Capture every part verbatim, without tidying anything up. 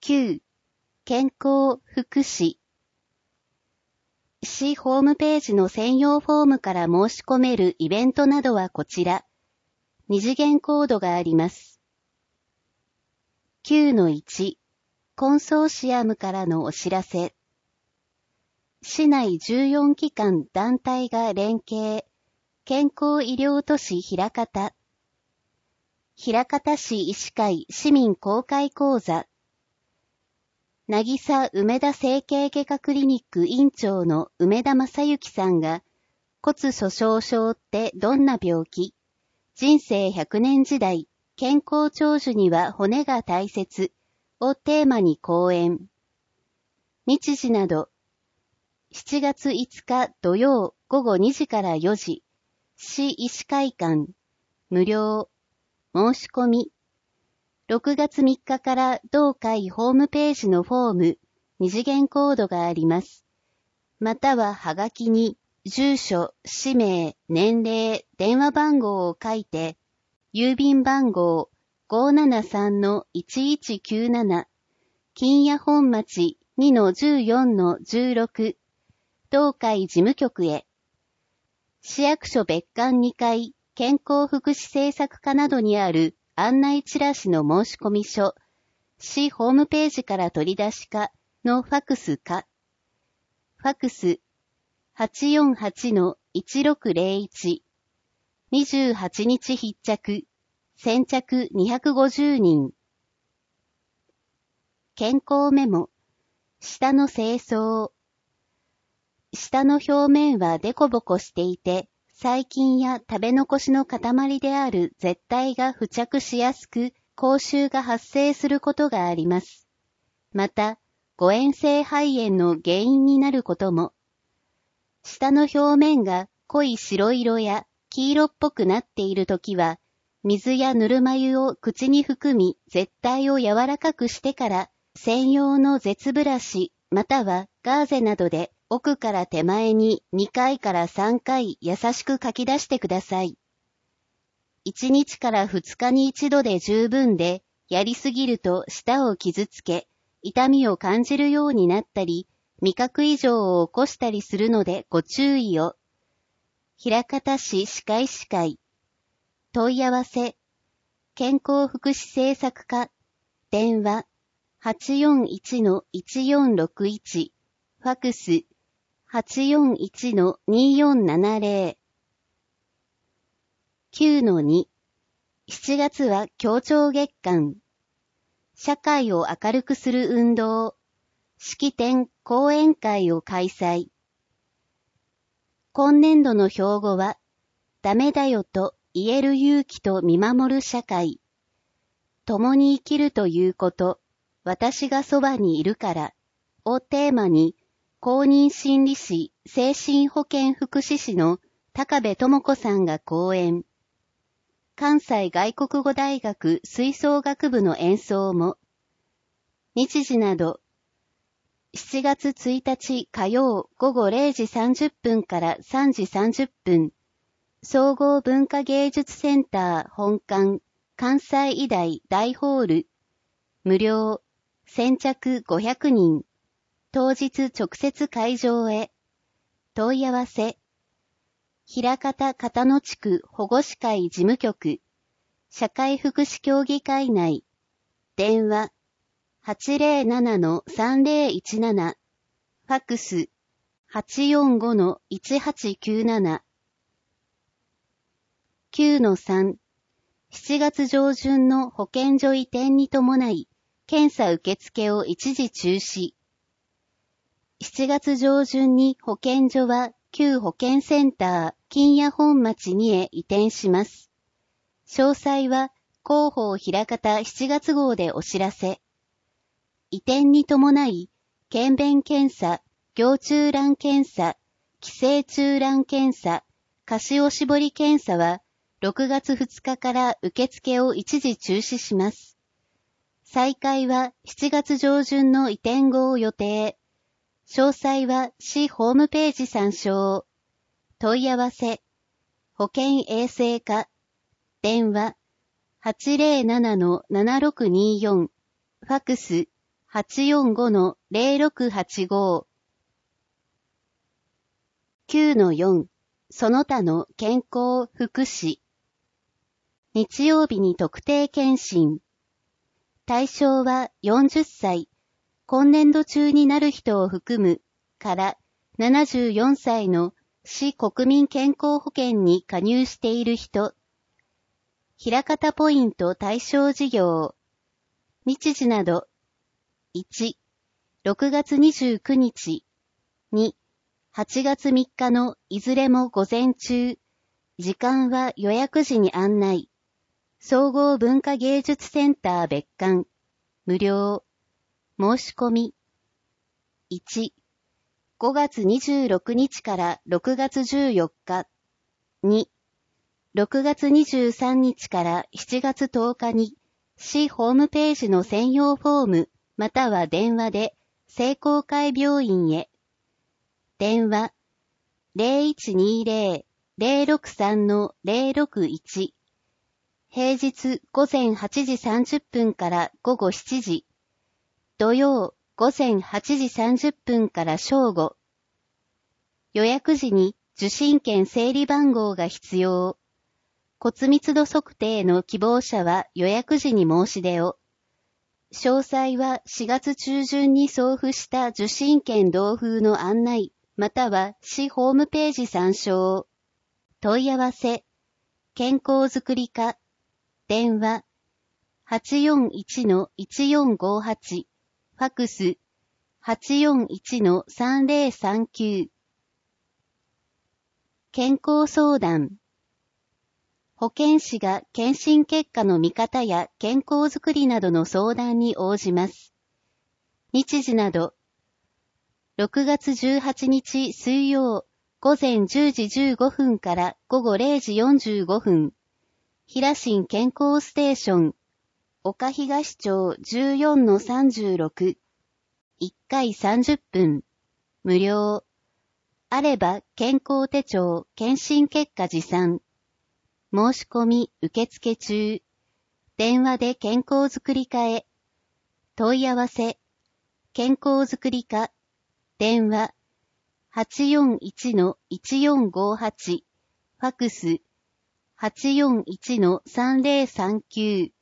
きゅう、健康福祉。市ホームページの専用フォームから申し込めるイベントなどはこちら。二次元コードがあります。きゅうのいち、コンソーシアムからのお知らせ。市内じゅうよん機関団体が連携。健康医療都市枚方。枚方市医師会市民公開講座。なぎさ梅田整形外科クリニック院長の梅田正幸さんが、骨粗鬆症ってどんな病気？人生ひゃくねん時代、健康長寿には骨が大切をテーマに講演。日時など、しちがついつか土曜ごごにじからよじ、市医師会館、無料、申し込み。ろくがつみっかから同会ホームページのフォーム、二次元コードがあります。またははがきに、住所、氏名、年齢、電話番号を書いて、郵便番号 ごーななさんのいちいちきゅうなな、金谷本町 にのじゅうよんのじゅうろく、同会事務局へ。市役所別館にかい、健康福祉政策課などにある案内チラシの申込書、市ホームページから取り出しかのファクスか。ファクス はちよんはちのいちろくぜろいち、にじゅうはちにち必着、先着にひゃくごじゅうにん。健康メモ、舌の清掃。舌の表面はデコボコしていて、細菌や食べ残しの塊である絶対が付着しやすく、口臭が発生することがあります。また、誤嚥性肺炎の原因になることも。舌の表面が濃い白色や黄色っぽくなっているときは、水やぬるま湯を口に含み、絶対を柔らかくしてから、専用の舌ブラシ、またはガーゼなどで、奥から手前ににかいからさんかい優しくかき出してください。いちにちからふつかに一度で十分で、やりすぎると舌を傷つけ、痛みを感じるようになったり、味覚異常を起こしたりするのでご注意を。枚方市歯科医師会。問い合わせ。健康福祉政策課。電話。はちよんいちのいちよんろくいち。ファクス。はちよんいちのによんななぜろ。きゅうのに。しちがつは協調月間。社会を明るくする運動。式典、講演会を開催。今年度の標語は、ダメだよと言える勇気と見守る社会。共に生きるということ、私がそばにいるから、をテーマに、公認心理師、精神保健福祉士の高部智子さんが講演。関西外国語大学吹奏楽部の演奏も。日時など、しちがつついたち火曜ごごれいじさんじゅっぷんからさんじさんじゅっぷん、総合文化芸術センター本館、関西医大大ホール、無料、先着ごひゃくにん、当日直接会場へ、問い合わせ、枚方片野地区保護司会事務局、社会福祉協議会内、電話、はちぜろななのさんぜろいちなな、ファクス、はちよんごのいちはちきゅうなな。きゅうのさん、しちがつ上旬の保健所移転に伴い、検査受付を一時中止。しちがつ上旬に保健所は旧保健センター金谷本町にへ移転します。詳細は広報枚方しちがつ号でお知らせ。移転に伴い、検便検査、行中覧検査、寄生虫覧検査、カシオ絞り検査はろくがつふつかから受付を一時中止します。再開はしちがつ上旬の移転後を予定。詳細は市ホームページ参照。問い合わせ。保健衛生課。電話。はちぜろななのななろくによん。ファクス。 はちよんごのゼロろくはちご。きゅうのよん、その他の健康福祉。日曜日に特定健診。対象はよんじゅっさい、今年度中になる人を含む、からななじゅうよんさいの市国民健康保険に加入している人。枚方ポイント対象事業。日時など。いち、ろくがつにじゅうくにち。に、はちがつみっかのいずれも午前中。時間は予約時に案内。総合文化芸術センター別館。無料。申し込み。いち、ごがつにじゅうろくにちからろくがつじゅうよっか。に、ろくがつにじゅうさんにちからしちがつとおかに、市ホームページの専用フォーム、または電話で、聖公会病院へ。電話、ゼロいちにゼロ ゼロろくさんのゼロろくいち。平日午前はちじさんじゅっぷんから午後しちじ。土曜午前はちじさんじゅっぷんから正午。予約時に受診券整理番号が必要。骨密度測定の希望者は予約時に申し出を。詳細はしがつ中旬に送付した受診券同封の案内、または市ホームページ参照。問い合わせ、健康づくり課。電話 はちよんいちのいちよんごはち、ファクス はちよんいちのさんゼロさんきゅう。健康相談。保健師が検診結果の見方や健康づくりなどの相談に応じます。日時など、ろくがつじゅうはちにち水曜、午前じゅうじじゅうごふんから午後れいじよんじゅうごふん。平新健康ステーション、岡東町 じゅうよんのさんじゅうろく。いっかいさんじゅっぷん。無料。あれば健康手帳、検診結果持参。申し込み受付中。電話で健康づくり課へ。問い合わせ。健康づくり課。電話。はちよんいちのいちよんごはち。ファクス。はちよんいちのさんゼロさんきゅう。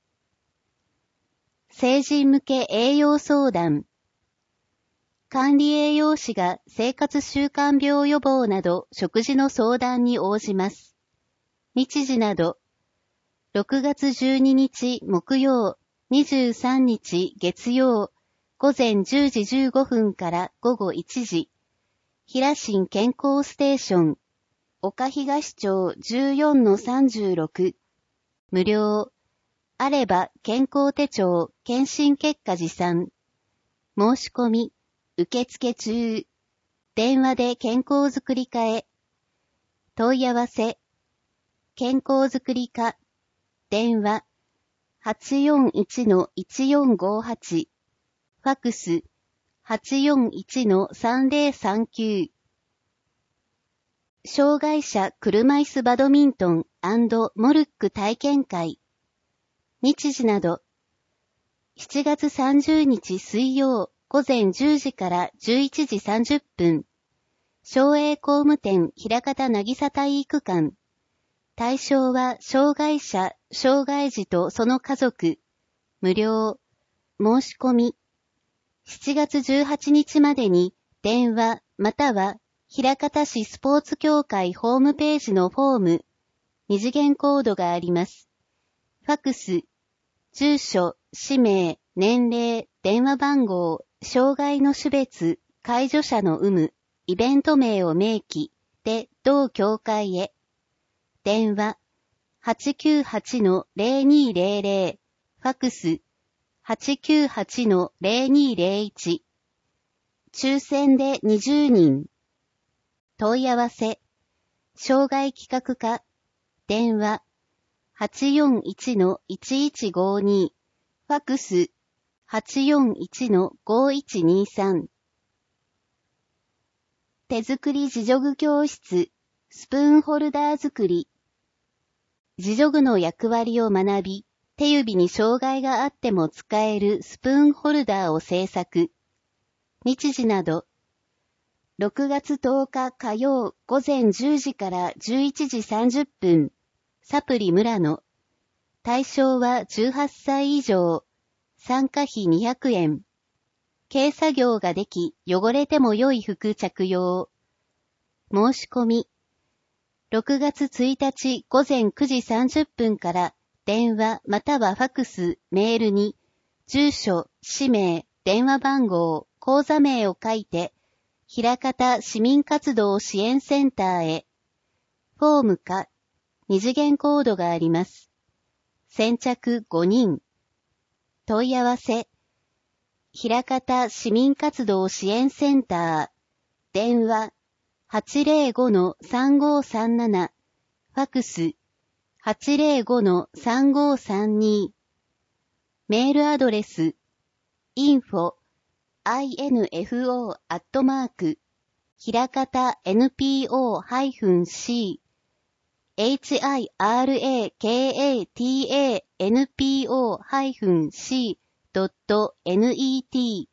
成人向け栄養相談。管理栄養士が生活習慣病予防など食事の相談に応じます。日時など、ろくがつじゅうににち木曜、にじゅうさんにち月曜、午前じゅうじじゅうごふんから午後いちじ。平新健康ステーション。岡東町 じゅうよんのさんじゅうろく。無料。あれば健康手帳、検診結果持参。申し込み、受付中。電話で健康づくり課へ。問い合わせ。健康づくり課。電話。はちよんいちのいちよんごはち。ファクス。はちよんいちのさんゼロさんきゅう。障害者車椅子バドミントン&モルック体験会。日時など。しちがつさんじゅうにち水曜午前じゅうじからじゅういちじさんじゅっぷん。省営工務店枚方渚体育館。対象は障害者、障害児とその家族。無料。申し込み。しちがつじゅうはちにちまでに電話または枚方市スポーツ協会ホームページのフォーム。二次元コードがあります。ファクス。住所、氏名、年齢、電話番号、障害の種別、介助者の有無、イベント名を明記で同協会へ。電話 はちきゅうはちのゼロにゼロゼロ。ファクス はちきゅうはちのゼロにゼロいち。抽選でにじゅうにん。問い合わせ。障害企画課。電話はちよんいちのいちいちごに。ファクスはちよんいちのごいちにさん。手作り自助具教室、スプーンホルダー作り。自助具の役割を学び、 手指に障害があっても使えるスプーンホルダーを製作。日時など、ろくがつとおか火曜午前じゅうじからじゅういちじさんじゅっぷん、サプリ村野。対象はじゅうはっさい以上。参加費にひゃくえん。軽作業ができ、汚れても良い服着用。申し込み。ろくがつついたち午前くじさんじゅっぷんから電話またはファクス、メールに、住所、氏名、電話番号、口座名を書いて、枚方市民活動支援センターへ。フォームか、二次元コードがあります。先着ごにん。問い合わせ。枚方市民活動支援センター。電話 はちぜろごのさんごさんなな。ファクス はちぜろごのさんごさんに。メールアドレス インフォ アイエヌエフオー アットマーク枚方 エヌピーオー ハイフン シー エイチアイアールエーケーエーティーエーエヌピーオー ハイフン シー ドット ネット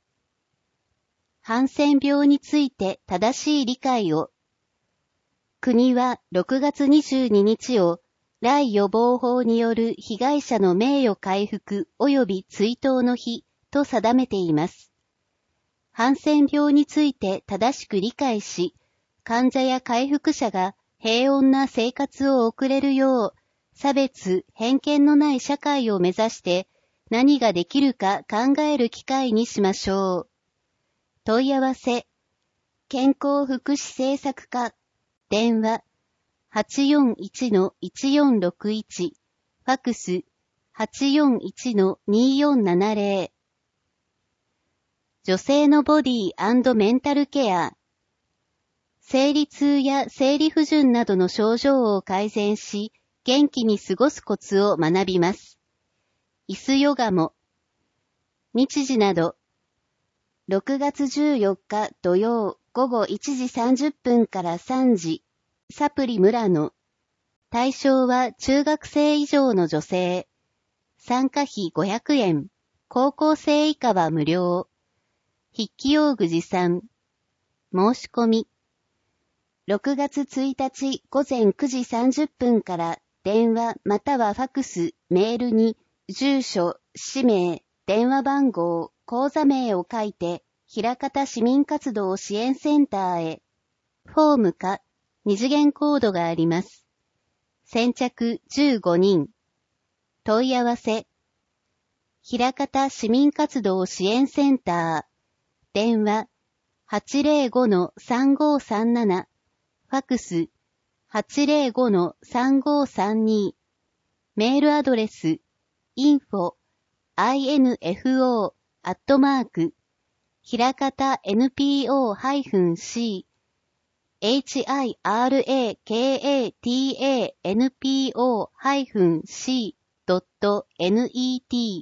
ハンセン病について正しい理解を。国はろくがつにじゅうににちを来予防法による被害者の名誉回復及び追悼の日と定めています。ハンセン病について正しく理解し、患者や回復者が平穏な生活を送れるよう、差別・偏見のない社会を目指して何ができるか考える機会にしましょう。問い合わせ、健康福祉政策課、電話 はちよんいちのいちよんろくいち、ファクス はちよんいちのによんななぜろ。女性のボディ&メンタルケア。生理痛や生理不順などの症状を改善し、元気に過ごすコツを学びます。椅子ヨガも。日時など。ろくがつじゅうよっか土曜午後いちじさんじゅっぷんからさんじ。サプリ村野。対象は中学生以上の女性。参加費ごひゃくえん。高校生以下は無料。筆記用具持参。申し込み。ろくがつついたち午前くじさんじゅっぷんから電話またはファクス、メールに住所、氏名、電話番号、口座名を書いて、枚方市民活動支援センターへ。フォームか、二次元コードがあります。先着じゅうごにん。問い合わせ。枚方市民活動支援センター。電話 はちぜろごのさんごさんなな。ファクス はちぜろごのさんごさんに。メールアドレス インフォ アイエヌエフオー アットマーク枚方 エヌピーオー ハイフン シー エイチアイアールエーケーエーティーエーエヌピーオー ハイフン シー ドット ネット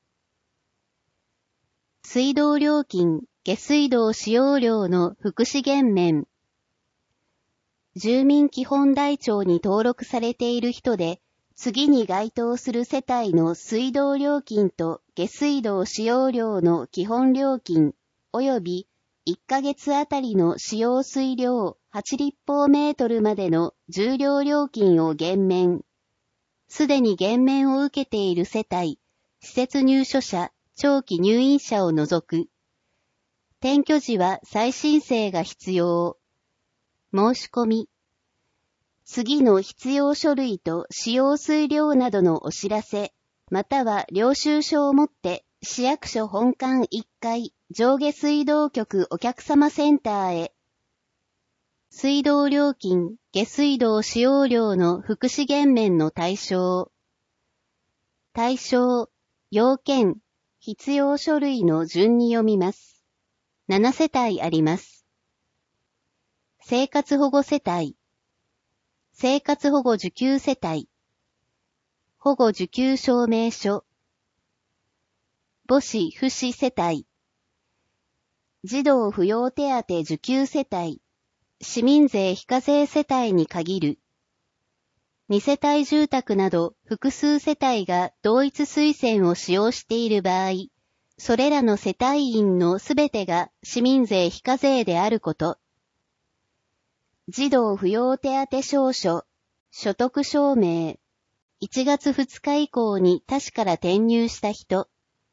水道料金、下水道使用料の福祉減免。住民基本台帳に登録されている人で、次に該当する世帯の水道料金と下水道使用料の基本料金、及びいっかげつあたりの使用水量はち立方メートルまでの重量料金を減免。すでに減免を受けている世帯、施設入所者、長期入院者を除く。転居時は再申請が必要。申し込み。次の必要書類と使用水量などのお知らせ、または領収書を持って市役所本館いっかい上下水道局お客様センターへ。水道料金、下水道使用料の福祉減免の対象。対象、要件、必要書類の順に読みます。ななせたいあります。生活保護世帯。生活保護受給世帯。保護受給証明書。母子父子世帯。児童扶養手当受給世帯。市民税非課税世帯に限る。 に世帯住宅など複数世帯が同一推薦を使用している場合、それらの世帯員のすべてが市民税非課税であること。児童扶養手当証書、所得証明、いちがつふつか以降に他市から転入した人。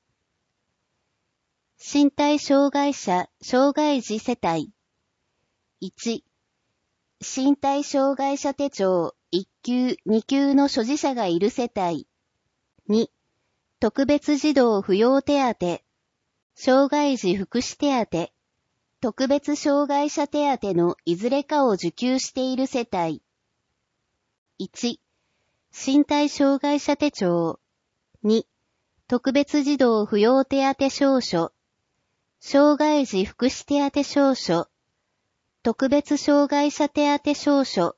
身体障害者、障害児世帯。いち、身体障害者手帳いっ級、に級の所持者がいる世帯。に、特別児童扶養手当、障害児福祉手当、特別障害者手当のいずれかを受給している世帯。いち、身体障害者手帳。に、特別児童扶養手当証書。障害児福祉手当証書。特別障害者手当証書。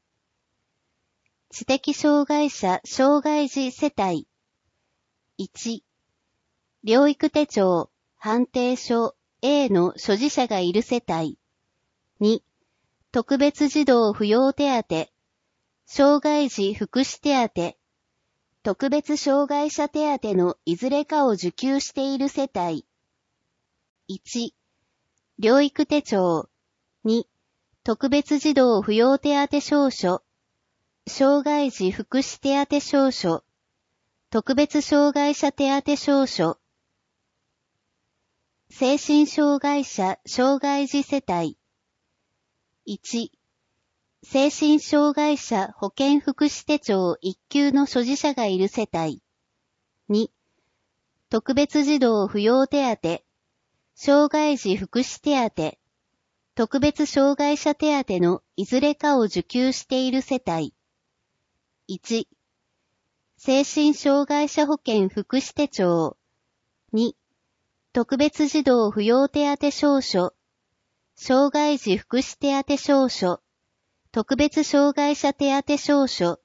知的障害者障害児世帯。いち、療育手帳、判定書 A の所持者がいる世帯。に、特別児童扶養手当、障害児福祉手当、特別障害者手当のいずれかを受給している世帯。いち、療育手帳。に、特別児童扶養手当証書。障害児福祉手当証書。特別障害者手当証書。精神障害者障害児世帯。いち、精神障害者保健福祉手帳いっ級の所持者がいる世帯。に、特別児童扶養手当、障害児福祉手当、特別障害者手当のいずれかを受給している世帯。いち、精神障害者保健福祉手帳。に、特別児童扶養手当証書。障害児福祉手当証書。特別障害者手当証書。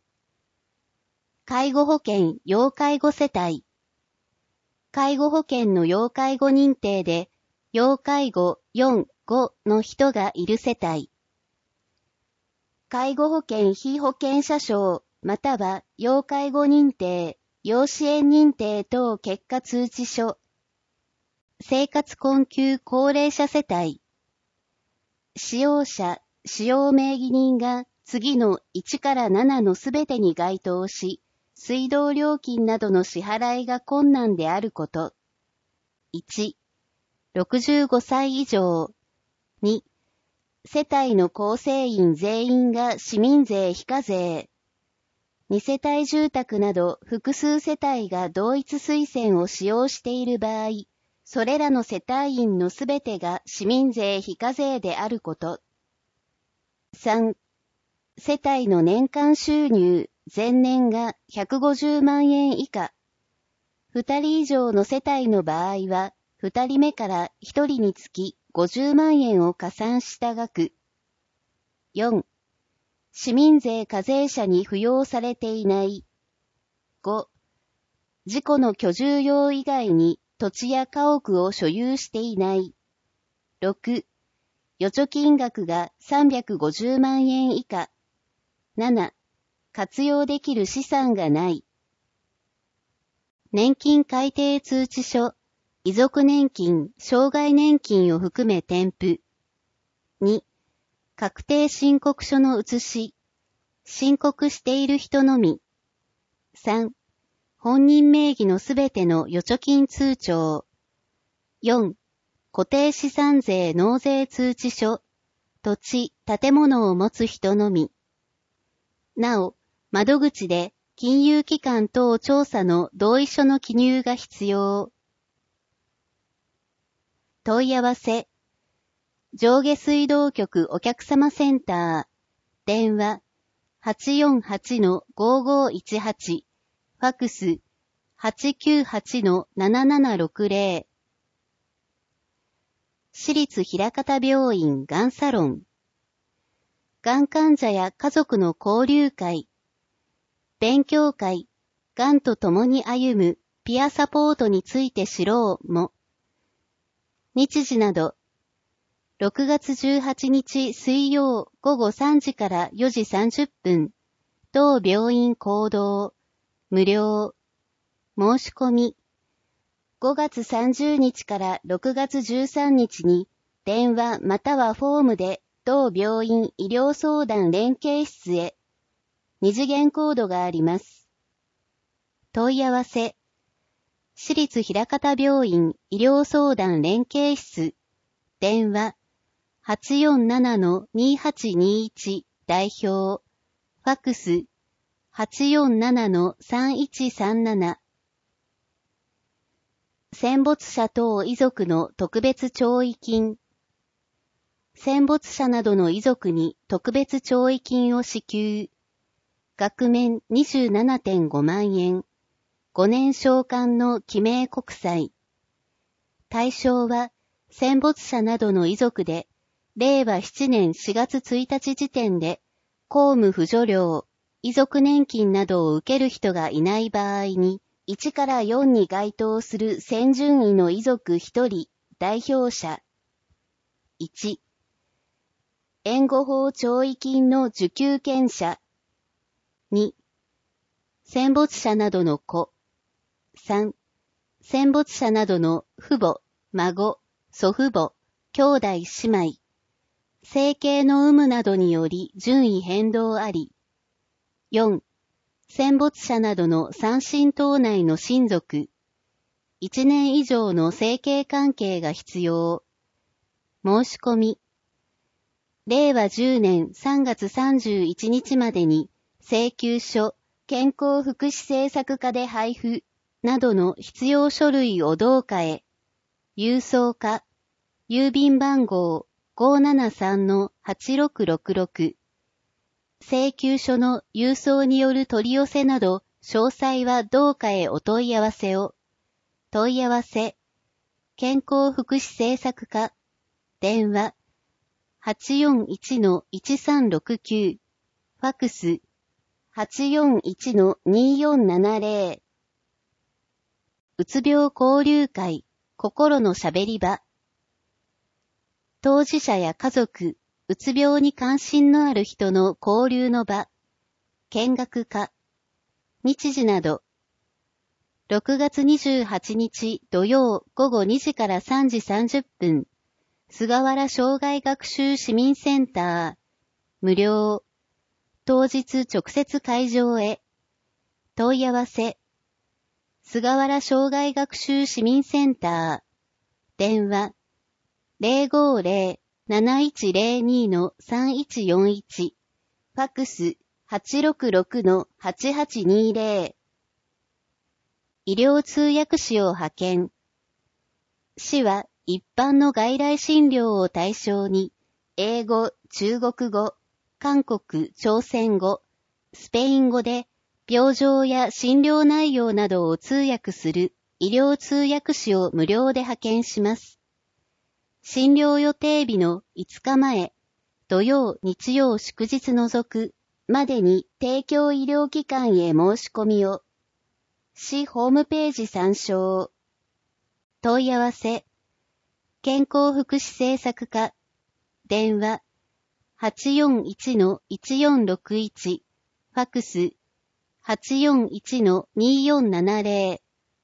介護保険要介護世帯。介護保険の要介護認定で、要介護よん、ごの人がいる世帯。介護保険被保険者証、または要介護認定、要支援認定等結果通知書。生活困窮高齢者世帯。使用者、使用名義人が次のいちからななのすべてに該当し、水道料金などの支払いが困難であること。いち、ろくじゅうごさい以上。に、世帯の構成員全員が市民税非課税。に世帯住宅など複数世帯が同一推薦を使用している場合、それらの世帯員のすべてが市民税非課税であること。さん、世帯の年間収入前年がひゃくごじゅうまんえん以下。ふたり以上の世帯の場合は、ふたりめからひとりにつきごじゅうまんえんを加算した額。よん、市民税課税者に扶養されていない。ご、自己の居住用以外に土地や家屋を所有していない。ろく、預貯金額がさんびゃくごじゅうまんえん以下。なな、活用できる資産がない。年金改定通知書、遺族年金、障害年金を含め添付。に、確定申告書の写し。申告している人のみ。さん、本人名義のすべての預貯金通帳。よん、固定資産税納税通知書。土地、建物を持つ人のみ。なお、窓口で金融機関等調査の同意書の記入が必要。問い合わせ。上下水道局お客様センター。電話 はちよんはちのごごいちはち。ファクス はちきゅうはちのななななろくぜろ。私立枚方病院がんサロン。がん患者や家族の交流会。勉強会、がんと共に歩むピアサポートについて知ろうも。日時など、ろくがつじゅうはちにち水曜ごごさんじからよじさんじゅっぷん、 当病院行動、無料、申し込み、ごがつさんじゅうにちからろくがつじゅうさんにちに電話またはフォームで当病院医療相談連携室へ二次元コードがあります。問い合わせ、私立ひらかた病院医療相談連携室、電話 はちよんななのにはちにいち 代表、ファックス はちよんななのさんいちさんなな。戦没者等遺族の特別弔慰金。戦没者などの遺族に特別弔慰金を支給。額面 にじゅうななてんごまんえん。ごねん償還の記名国債。対象は戦没者などの遺族で、れいわななねんしがつついたち時点で、公務扶助料、遺族年金などを受ける人がいない場合に、いちからよんに該当する先順位の遺族ひとり、代表者。いち、援護法弔慰金の受給権者。に、戦没者などの子。さん、戦没者などの父母、孫、祖父母、兄弟姉妹。生計の有無などにより順位変動あり。よん、戦没者などの三親等内の親族。いちねん以上の生計関係が必要。申し込み。れいわじゅうねんさんがつさんじゅういちにちまでに請求書、健康福祉政策課で配布などの必要書類を同課へ。郵送課、郵便番号 ごーななさんのはちろくろくろく。請求書の郵送による取り寄せなど、詳細は同課へお問い合わせを。問い合わせ、健康福祉政策課、電話、はちよんいちのいちさんろくきゅう、ファックス、はちよんいちのによんななぜろ。うつ病交流会、心のしゃべり場。当事者や家族、うつ病に関心のある人の交流の場、見学会、日時など、ろくがつにじゅうはちにち土曜ごごにじからさんじさんじゅっぷん、菅原障害学習市民センター、無料、当日直接会場へ、問い合わせ、菅原障害学習市民センター、電話、ぜろごぜろ なないちぜろにのさんいちよんいち、ファックス はちろくろくのはちはちにぜろ。医療通訳士を派遣。市は一般の外来診療を対象に、英語、中国語、韓国、朝鮮語、スペイン語で、病状や診療内容などを通訳する医療通訳士を無料で派遣します。診療予定日のいつかまえ、土曜、日曜、祝日除くまでに提供医療機関へ申し込みを。市ホームページ参照。問い合わせ。健康福祉政策課。電話。はちよんいちのいちよんろくいち。ファックス。はちよんいちのによんななぜろ。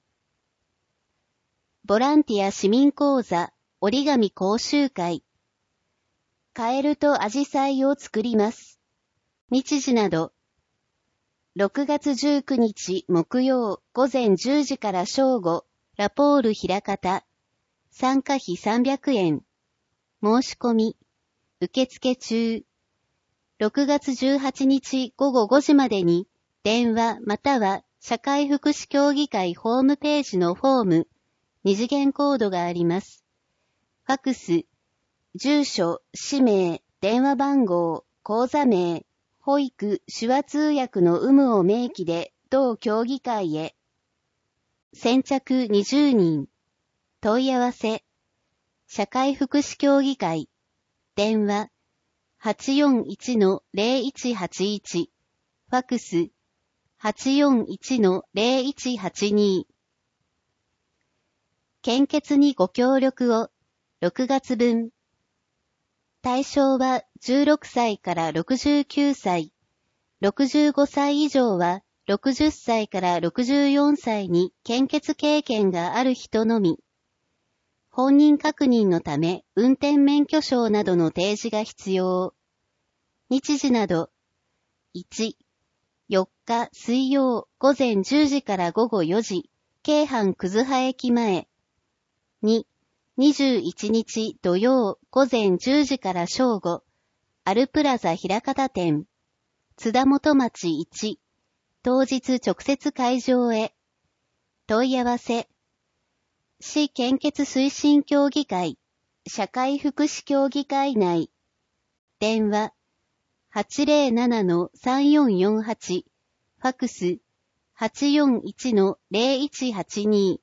ボランティア市民講座。折り紙講習会。カエルとアジサイを作ります。日時など。ろくがつじゅうくにち木曜ごぜんじゅうじから正午、ラポールひらかた。参加費さんびゃくえん。申し込み。受付中。ろくがつじゅうはちにちごごごじまでに、電話または社会福祉協議会ホームページのフォーム、二次元コードがあります。ファックス、住所、氏名、電話番号、口座名、保育、手話通訳の有無を明記で、同協議会へ。先着にじゅうにん。問い合わせ。社会福祉協議会。電話。はちよんいちのぜろいちはちいち。ファックス。はちよんいちのぜろいちはちに。献血にご協力を。ろくがつぶん。対象はじゅうろくさいからろくじゅうきゅうさい。 ろくじゅうごさい以上はろくじゅっさいからろくじゅうよんさいに献血経験がある人のみ。本人確認のため運転免許証などの提示が必要。日時など、いち、よっか水曜午前じゅうじから午後よじ、京阪葛葉駅前。に、にじゅういちにち土曜午前じゅうじから正午、アルプラザ枚方店。津田元町いち、当日直接会場へ。問い合わせ。市献血推進協議会、社会福祉協議会内。電話、はちゼロななのさんよんよんはち、ファクス、はちよんいちのゼロいちはちに。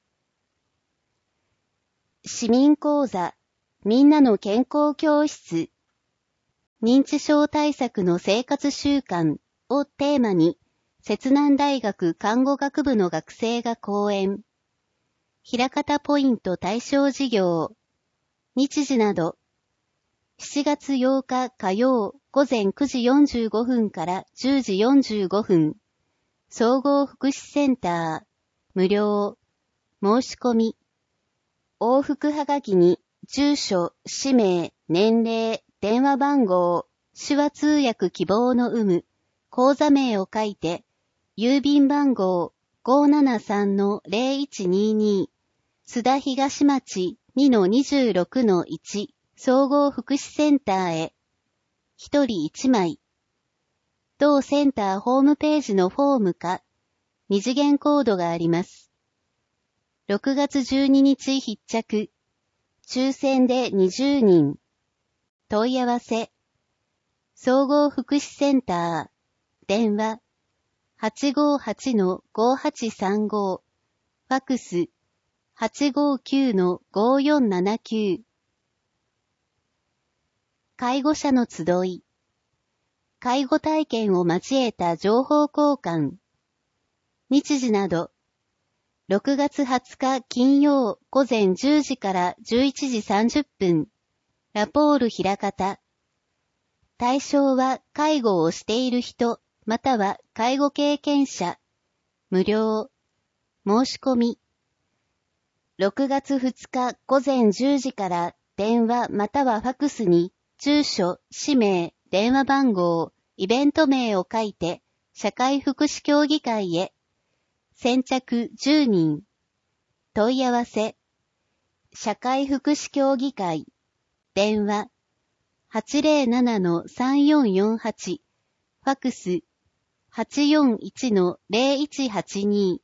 市民講座、みんなの健康教室。認知症対策の生活習慣をテーマに、摂南大学看護学部の学生が講演。枚方ポイント対象事業。日時など。しちがつようか火曜午前くじよんじゅうごふんからじゅうじよんじゅうごふん。総合福祉センター。無料。申し込み。往復はがきに、住所、氏名、年齢、電話番号、手話通訳希望の有無、口座名を書いて、郵便番号 ごーななさんのゼロいちにーに、津田東町 にのにじゅうろくのいち 総合福祉センターへ。ひとりいちまい。同センターホームページのフォームか、二次元コードがあります。ろくがつじゅうににち必着。抽選でにじゅうにん。問い合わせ。総合福祉センター。電話。はちごーはちのごーはちさんご。ファクス。はちごーきゅうのごーよんななきゅう。介護者の集い。介護体験を交えた情報交換。日時など。ろくがつはつか金曜午前じゅうじからじゅういちじさんじゅっぷん。ラポール枚方。対象は介護をしている人、または介護経験者。無料。申し込み。ろくがつふつか午前じゅうじから電話またはファクスに住所、氏名、電話番号、イベント名を書いて社会福祉協議会へ。先着じゅうにん。問い合わせ。社会福祉協議会。電話。はちゼロななのさんよんよんはち。ファクス。はちよんいちのゼロいちはちに。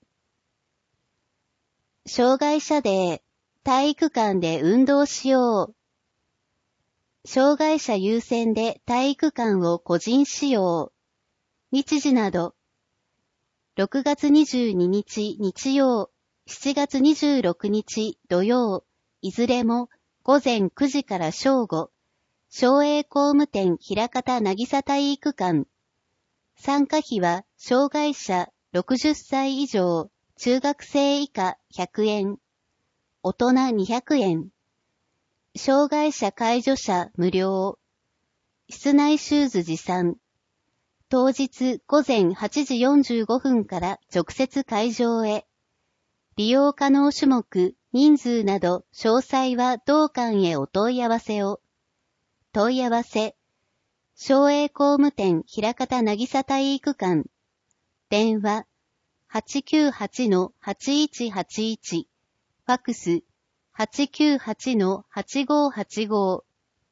障害者デー。体育館で運動しよう。障害者優先で体育館を個人使用。日時など。ろくがつにじゅうににち日曜、しちがつにじゅうろくにち土曜、いずれも午前くじから正午、省営工務店枚方渚体育館。参加費は障害者ろくじゅっさい以上、中学生以下ひゃくえん、大人にひゃくえん。障害者介助者無料。室内シューズ持参。当日午前はちじよんじゅうごふんから直接会場へ。利用可能種目、人数など詳細は同館へお問い合わせを。問い合わせ。省営工務店枚方渚体育館。電話。はちきゅうはちのはちいちはちいち。ファクス。はちきゅうはちのはちごーはちご。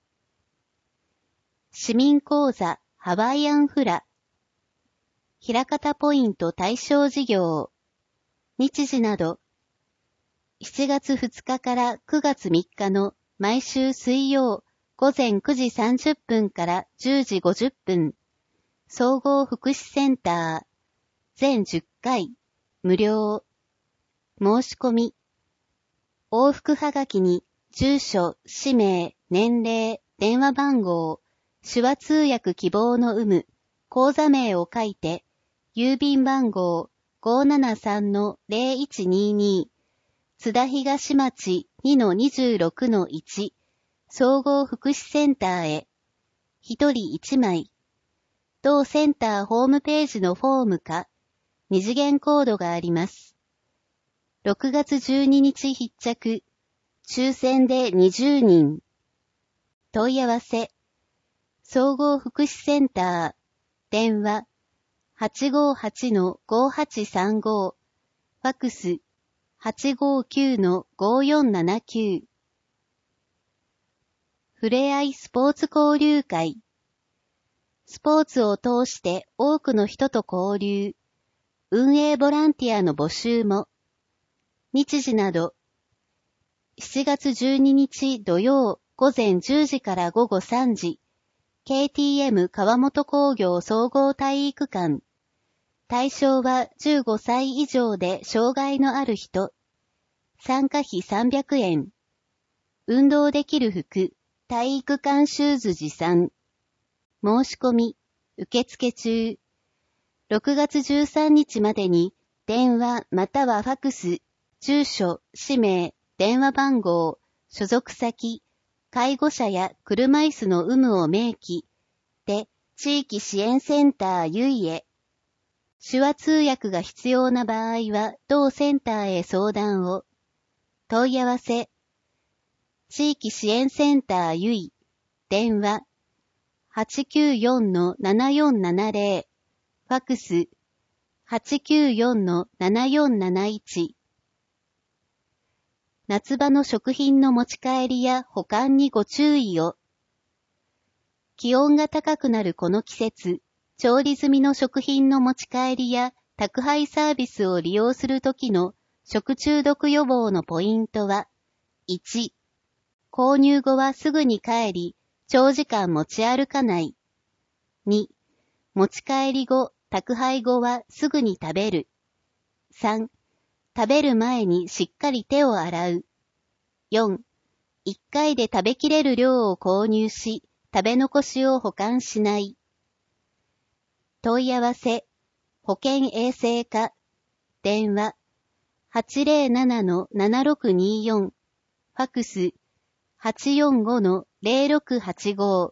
市民講座ハワイアンフラ。枚方ポイント対象事業。日時など。しちがつふつかからくがつみっかの毎週水曜午前くじさんじゅっぷんからじゅうじごじゅっぷん。総合福祉センター。全じゅっかい。無料。申し込み。往復はがきに住所、氏名、年齢、電話番号、手話通訳希望の有無、口座名を書いて、郵便番号 ごーななさんのゼロいちにーに、津田東町 にのにじゅうろくのいち、総合福祉センターへ。ひとりいちまい。 同センターホームページのフォームか、二次元コードがあります。ろくがつじゅうににち必着、抽選でにじゅうにん。問い合わせ、総合福祉センター、電話、はちごはちのごはちさんご、ファクス、はちごきゅうのごよんななきゅう。ふれあいスポーツ交流会。スポーツを通して多くの人と交流。運営ボランティアの募集も。日時など。しちがつじゅうににち土曜午前じゅうじから午後さんじ。ケーティーエム 川本工業総合体育館。対象はじゅうごさい以上で障害のある人。参加費さんびゃくえん。運動できる服、体育館シューズ持参。申し込み、受付中。ろくがつじゅうさんにちまでに電話またはファクス、住所、氏名、電話番号、所属先、介護者や車椅子の有無を明記。で、地域支援センターゆいへ。手話通訳が必要な場合は、同センターへ相談を。問い合わせ。地域支援センターゆい。電話。はちきゅうよんのななよんななぜろ。ファクス。はちきゅうよんのななよんなないち。夏場の食品の持ち帰りや保管にご注意を。気温が高くなるこの季節、調理済みの食品の持ち帰りや宅配サービスを利用するときの食中毒予防のポイントは、いち、購入後はすぐに帰り、長時間持ち歩かない。に、持ち帰り後、宅配後はすぐに食べる。さん、食べる前にしっかり手を洗う。よん、いっかいで食べきれる量を購入し、食べ残しを保管しない。問い合わせ、保健衛生課、電話、はちぜろななのななろくによん、ファクス、はちよんごのぜろろくはちご。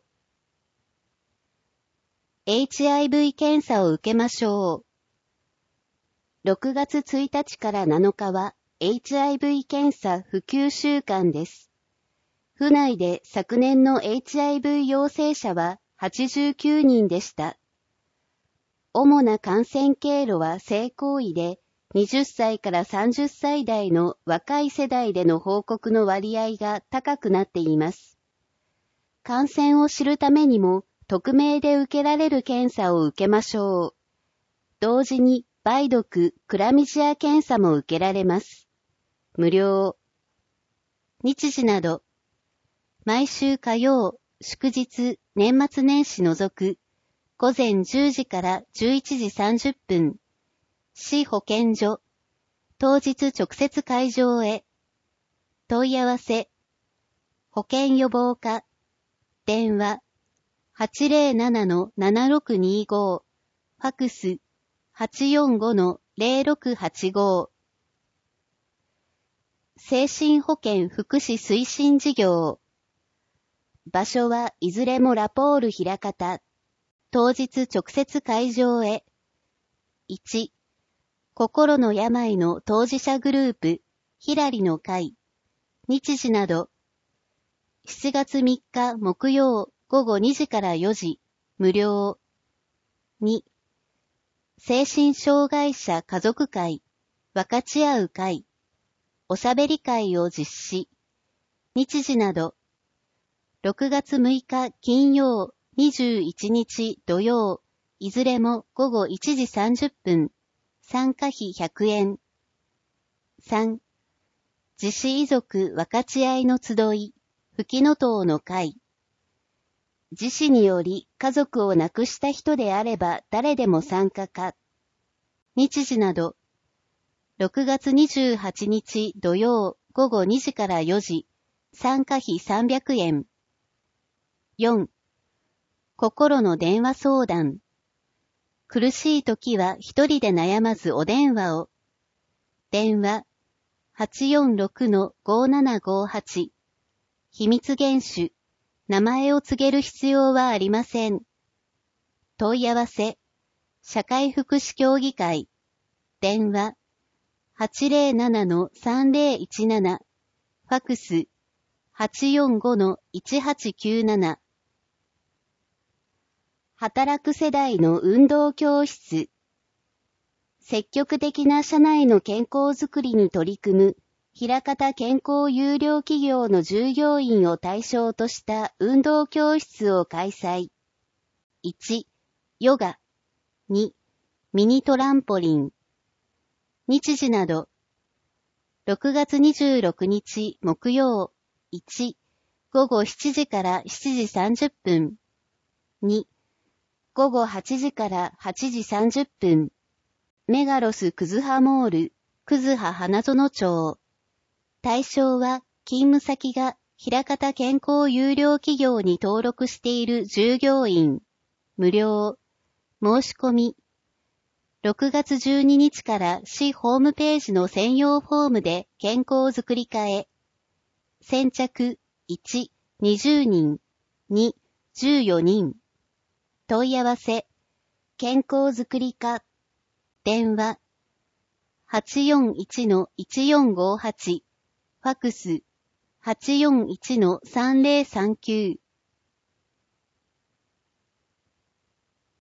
エイチアイブイ 検査を受けましょう。ろくがつついたちからなのかは エイチアイブイ 検査普及週間です。府内で昨年の エイチアイブイ 陽性者ははちじゅうきゅうにんでした。主な感染経路は性行為で、はたちからさんじゅっさい代の若い世代での報告の割合が高くなっています。感染を知るためにも、匿名で受けられる検査を受けましょう。同時に、梅毒、クラミジア検査も受けられます。無料。日時など。毎週火曜、祝日、年末年始除く、午前じゅうじからじゅういちじさんじゅっぷん。市保健所。当日直接会場へ。問い合わせ。保健予防課。電話。はちぜろななのななろくにご。ファクス。はちよんごのぜろろくはちご。精神保健福祉推進事業。場所はいずれもラポール枚方。当日直接会場へ。いち、心の病の当事者グループ、ひらりの会。日時など。しちがつみっか木曜午後にじからよじ、無料。に、精神障害者家族会、分かち合う会、おしゃべり会を実施。日時など。ろくがつむいか金曜、にじゅういちにち土曜、いずれも午後いちじさんじゅっぷん、参加費ひゃくえん。さん、自死遺族分かち合いの集い、ふきのとうの会。自死により家族を亡くした人であれば誰でも参加か。日時など。ろくがつにじゅうはちにち土曜午後にじからよじ、参加費さんびゃくえん。よん、心の電話相談。苦しい時は一人で悩まずお電話を。電話、はちよんろくのごななごはち。秘密厳守。名前を告げる必要はありません。 問い合わせ、社会福祉協議会、電話、はちゼロななのさんゼロいちなな、ファクス、はちよんごのいちはちきゅうなな。働く世代の運動教室。積極的な社内の健康づくりに取り組む、枚方健康優良企業の従業員を対象とした運動教室を開催。いち、ヨガ。に、ミニトランポリン。日時など。ろくがつにじゅうろくにち木曜。いち、ごごしちじからしちじさんじゅっぷん。に、ごごはちじからはちじさんじゅっぷん。メガロスクズハモール、クズハ花園町。対象は、勤務先が、枚方健康優良企業に登録している従業員。無料。申し込み。ろくがつじゅうににちから市ホームページの専用フォームで健康づくり課へ。先着、いち、にじゅうにん。に、じゅうよにん。問い合わせ、健康づくり課。電話、はちよんいちのいちよんごはち。ファクス、はちよんいちのさんゼロさんきゅう。